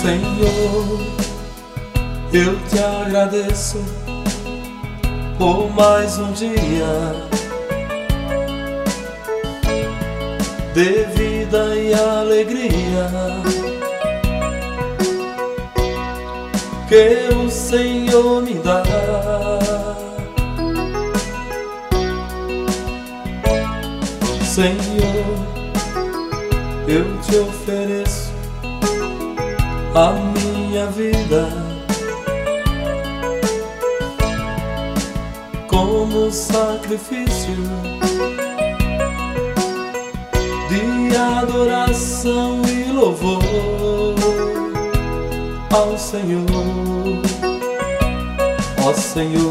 Senhor, eu te agradeço por mais um dia de vida e alegria que o Senhor me dá. Senhor, eu te ofereço a minha vida como sacrifício de adoração e louvor ao Senhor. Ó Senhor,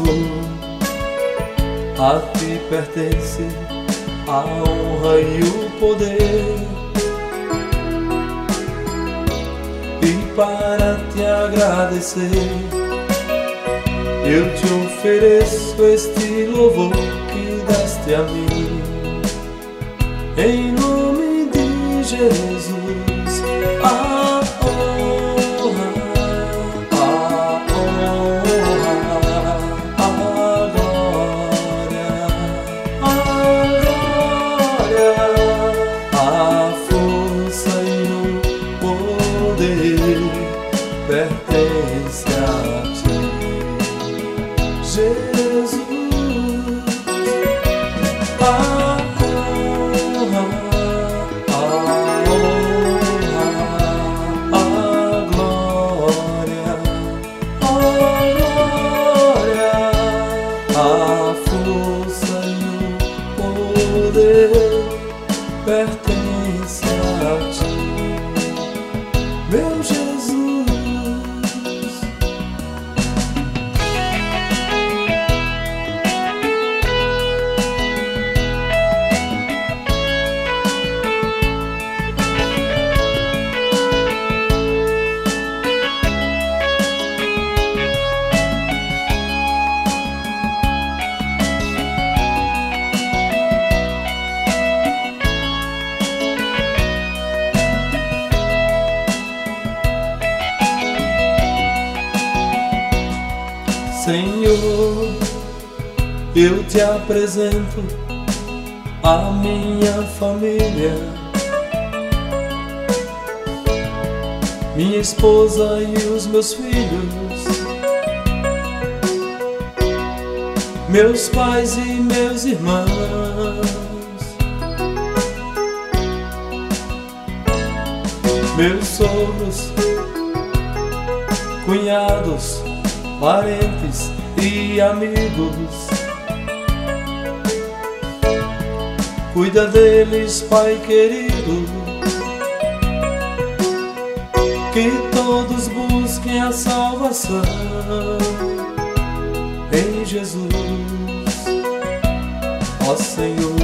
a ti pertence a honra e o poder, e para te agradecer eu te ofereço este louvor que deste a mim. Em nome de Jesus, a honra, a honra, a glória, a força e o poder pertence a ti, Jesus. A honra, a honra, a glória, a força e o poder pertence a ti, meu Jesus. Senhor, eu te apresento a minha família, minha esposa e os meus filhos, meus pais e meus irmãos, meus sogros, cunhados, parentes e amigos. Cuida deles, Pai querido, que todos busquem a salvação em Jesus. Ó Senhor,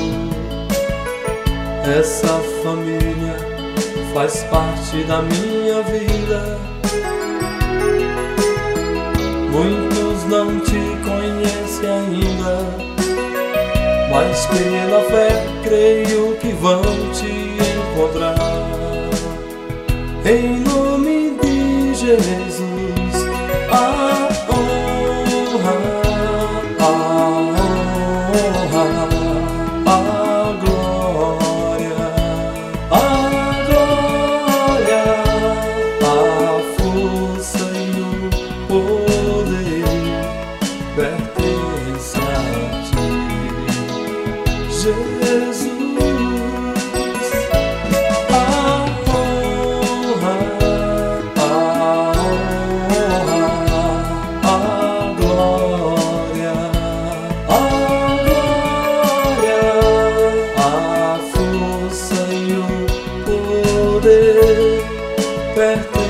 essa família faz parte da minha vida. Muitos não te conhecem ainda, mas pela fé creio que vão te encontrar. Em nome de Jesus, a honra, a honra, a glória, a força e o poder pertence a ti, Jesus. A honra, a glória, a força e o poder pertence